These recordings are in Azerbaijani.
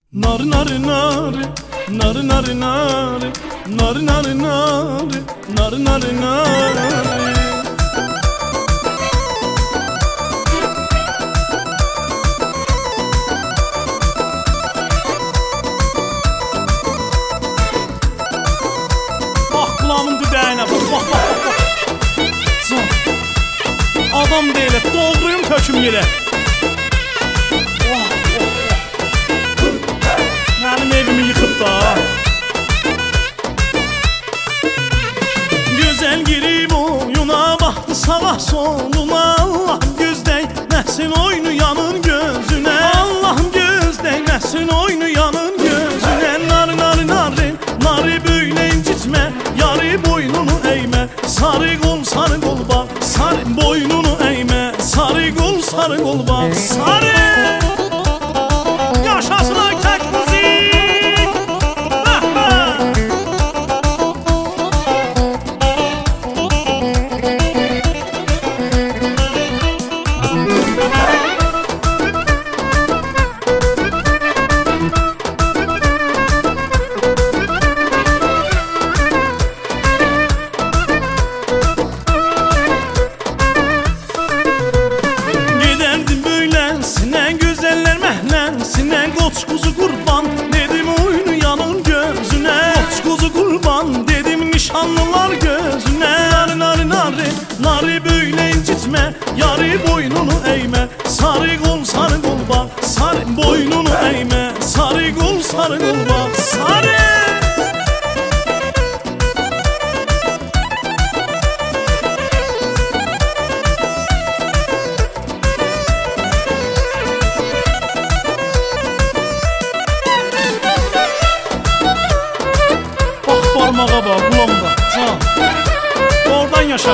Nar nar nar, nar nar nar, nar nar nar, nar nar nar. Bak kulağımın düdəyinə bak. Adam deyilib, doğruyum töküm yerə. Mənim evimi yıxıb da. Gözəl girib oyuna baxdı sağa soluna. Allahım gözdəyməsin oyunu yanın gözünə. Allahım gözdəyməsin oyunu yanın gözünə. Narı narı narı, narı böylə incitmə, yarı boynunu eymə. Sarı qol bak, sarı boynunu eymə. Sarı qol bak, sarı. Yaşasın Aytək müzik. Gedərdim böylənsinə, gözəllər məhlənsinə. Qoç quzu qurban dedim oyunu yanın gözünə. Qoç quzu qurban dedim nişanlılar gözünə. Narı narı narı, narı böylə incitmə, yarı boynunu eymə. Sarı qol bak, sarı boynunu eymə. Sarı qol bak, sarı. Parmağa bak, kulağımda. Oradan yaşa.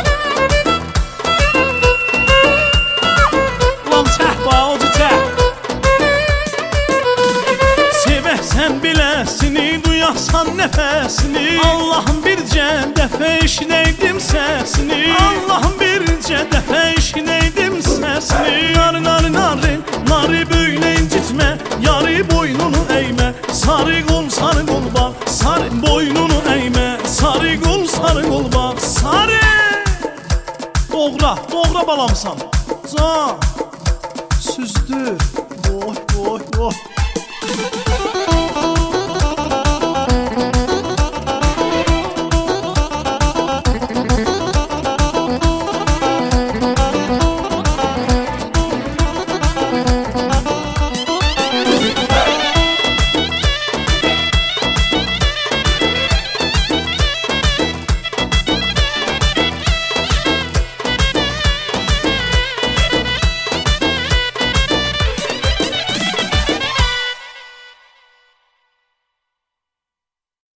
Ulan çək bax, ocu çək. Sevəsən biləsini, duyasan nəfəsini. Allahım bircə dəfə eşinəydim səsini. Allahım bircə dəfə eşinəydim səsini. Narı narı narı, narı böylə incitmə, yarı boynunu eymə. Sarı qol bak, sarı boynunu eymə. Sarı qol bak, sarı. Doğra balamsan. Can, süzdür.